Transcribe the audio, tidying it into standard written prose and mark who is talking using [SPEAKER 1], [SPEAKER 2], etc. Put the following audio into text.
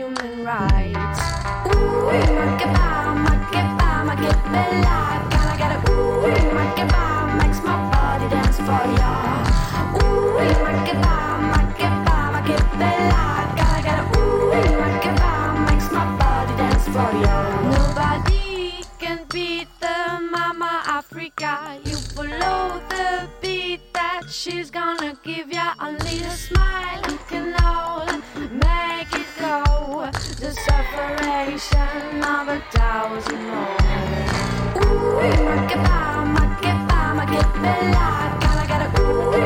[SPEAKER 1] human rights. Ooh, my give me life. Gotta get a ooh, my makes my body dance for ya. Ooh, my give me life. Gotta get a ooh, my makes my body dance for ya. Nobody can beat the Mama Africa. You follow the beat that she's gonna give ya. Only a smile can all make it go. The separation of 1,000 more. Ooh, my give me life. Gotta get a ooh.